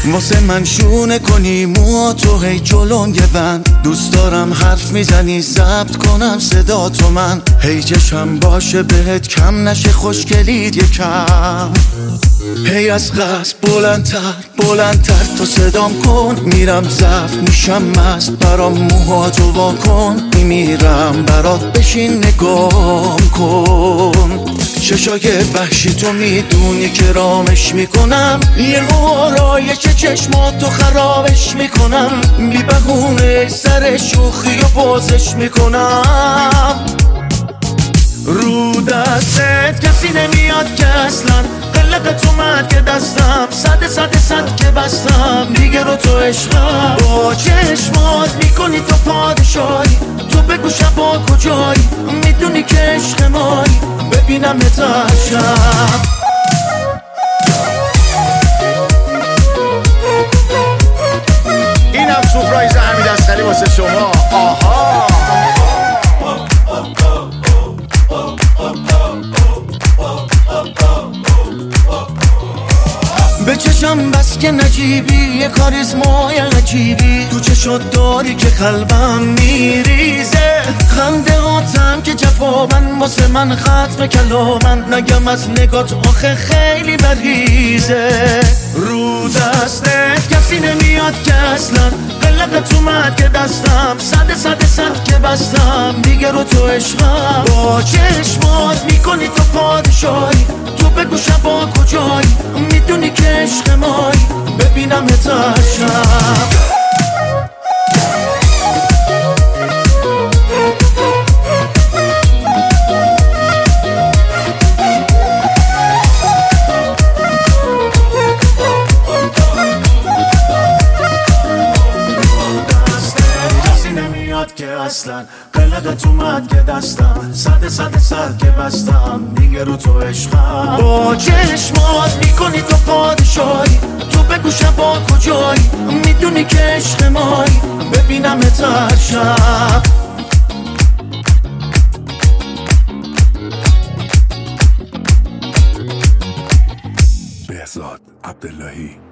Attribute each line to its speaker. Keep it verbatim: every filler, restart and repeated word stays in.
Speaker 1: واسه من شونه کنی مو تو هی جلوم یه بند. دوست دارم حرف میزنی ضبط کنم صدا تو من. هی چشم باشه بهت کم نشه خوشگلید یکم. هی از قصد بلندتر بلندتر تو صدام کن. میرم ضعف میشم مست برام موهاتو وا کن. میمیرم برات بشین نگام کن. چشای وحشی تو میدونی که رامش میکنم. یه آرایش چشماتو خرابش میکنم. بی بهونه سر شوخی و بازش میکنم. رو دستت کسی نمیاد که اصلا قلقت اومد که دستم صد صد صد که بستم دیگه رو تو عشقم. با چشمات میکنی تو پادشاهی. تو بگو شبا کجایی میدونی که عشق مایی. ببینم نترشم.
Speaker 2: اینم سورپرایز امیرعصری واسه شما. آها
Speaker 1: به چشم بس که نجیبی یه کاریزمای عجیبی. تو چشات داری که قلبم میریزه. خنده هاتم که جوابن واسه من ختم کلامن. نگم از نگات آخه خیلی بریزه. رو دستت کسی نمیاد که اصلا قلقت اومد که دستم صد صد صد که بستم دیگه رو تو عشقم. با چشمات میکنی تو پادشاهی. تو بگو شبا کجایی میدونی که عشق مایی. ببینم نترشم. که اصلا قلقت اومد که دستم صد صد صد که بستم دیگه رو تو عشقم. با چشمات میکنی تو پادشاهی. تو بگو شبا کجایی میدونی که عشق مایی. ببینم نترشم.
Speaker 3: بهزاد عبداللهی.